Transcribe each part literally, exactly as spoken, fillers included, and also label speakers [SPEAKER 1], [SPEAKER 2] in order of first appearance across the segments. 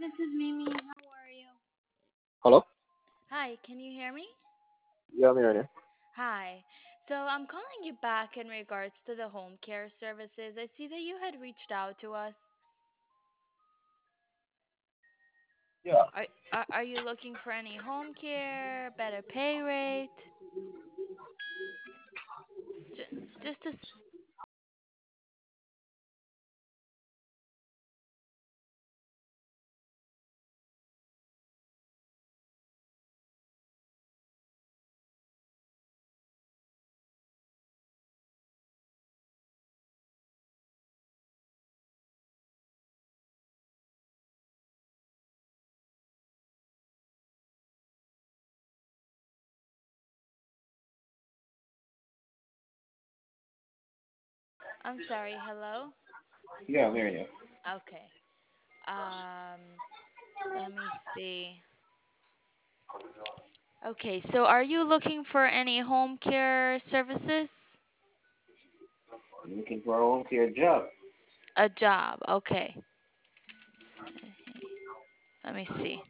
[SPEAKER 1] this is Mimi. How are you?
[SPEAKER 2] Hello?
[SPEAKER 1] Hi, can you hear me?
[SPEAKER 2] Yeah, I'm hearing you.
[SPEAKER 1] Hi. So I'm calling you back in regards to the home care services. I see that you had reached out to us.
[SPEAKER 2] Yeah.
[SPEAKER 1] Are are, are you looking for any home care, better pay rate? J- just to s- I'm sorry, hello?
[SPEAKER 2] Yeah, I'm hearing you.
[SPEAKER 1] Okay. Um, let me see. Okay, so are you looking for any home care services?
[SPEAKER 2] I'm looking for a home care job.
[SPEAKER 1] A job. Okay. Let me see.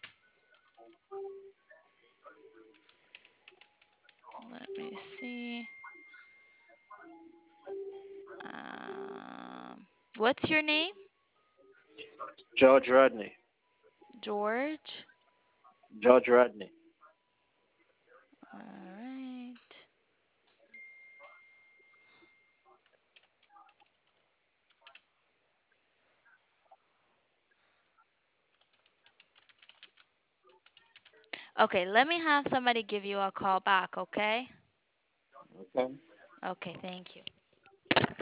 [SPEAKER 1] Let me see. Um, what's your name?
[SPEAKER 2] George Rodney.
[SPEAKER 1] George.
[SPEAKER 2] George Rodney.
[SPEAKER 1] All right. Okay, let me have somebody give you a call back, okay?
[SPEAKER 2] Okay.
[SPEAKER 1] Okay, thank you.